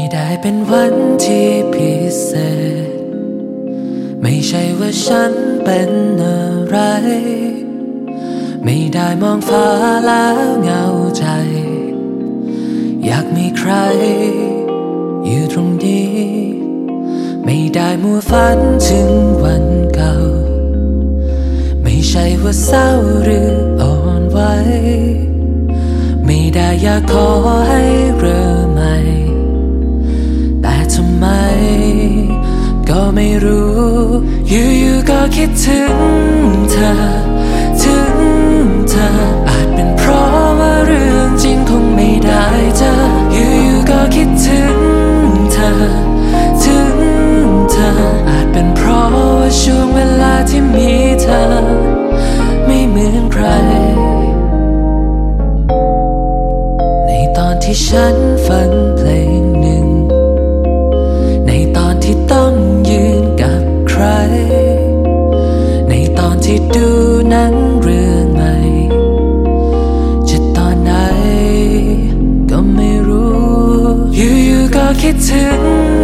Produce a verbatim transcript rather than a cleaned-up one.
ได้เป็นวันที่พิเศษไม่ใช่ว่าฉันเป็นอะไรไม่ได้มองฟ้าแล้วเหงาใจอยากมีใครอยู่ตรงนี้ไม่ได้มัวฝันถึงวันเก่าไม่ใช่ว่าเศร้าหรืออ่อนไหวไม่ได้อยากขอให้เริ่มใหม่แต่ทำไมก็ไม่รู้อยู่ๆก็คิดถึงเธอถึงเธออาจเป็นเพราะว่าเรื่องจริงคงไม่ได้เจออยู่ๆก็คิดถึงเธอถึงเธออาจเป็นเพราะว่าช่วงเวลาที่มีเธอไม่เหมือนใครในตอนที่ฉันฟังเพลงหนึ่งในตอนที่ต้องยืนกับใครในตอนที่ดูหนังเรื่องใหม่จะตอนไหนก็ไม่รู้อยู่ๆก็คิดถึง